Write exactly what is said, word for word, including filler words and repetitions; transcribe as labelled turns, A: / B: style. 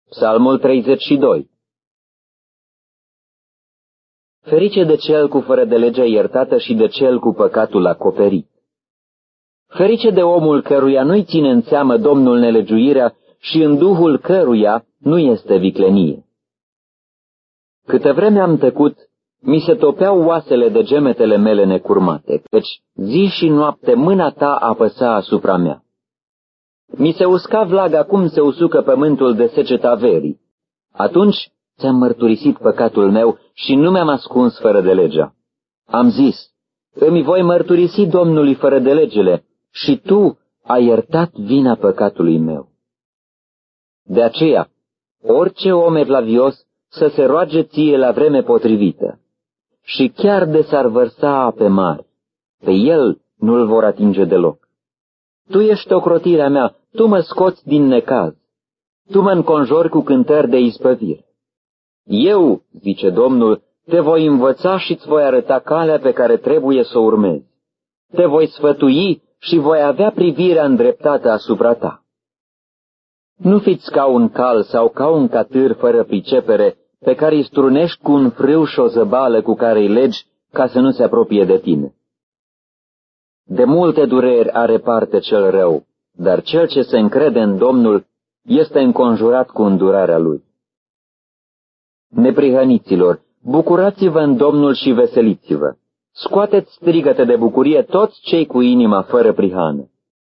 A: Psalmul treizeci și doi. Ferice de cel cu fără de legea iertată și de cel cu păcatul acoperit. Ferice de omul căruia nu-i ține în seamă Domnul nelegiuirea și în duhul căruia nu este viclenie. Câtă vreme am tăcut, mi se topeau oasele de gemetele mele necurmate, căci zi și noapte mâna ta apăsa asupra mea. Mi se usca vlaga cum se usucă pământul de seceta verii. Atunci ți-am mărturisit păcatul meu și nu mi-am ascuns fără de legea. Am zis, îmi voi mărturisi Domnului fără de legele și tu ai iertat vina păcatului meu. De aceea, orice om evlavios să se roage ție la vreme potrivită și chiar de s-ar vărsa ape mari, pe el nu-l vor atinge deloc. Tu ești ocrotirea mea, tu mă scoți din necaz, tu mă înconjori cu cântări de ispăvire. Eu, zice Domnul, te voi învăța și îți voi arăta calea pe care trebuie să o urmezi. Te voi sfătui și voi avea privirea îndreptată asupra ta. Nu fiți ca un cal sau ca un catâr fără pricepere, pe care îi strunești cu un frâu și o zăbală cu care îi legi ca să nu se apropie de tine. De multe dureri are parte cel rău, dar cel ce se încrede în Domnul este înconjurat cu îndurarea lui. Neprihăniților, bucurați-vă în Domnul și veseliți-vă. Scoateți strigăte de bucurie toți cei cu inima fără prihană.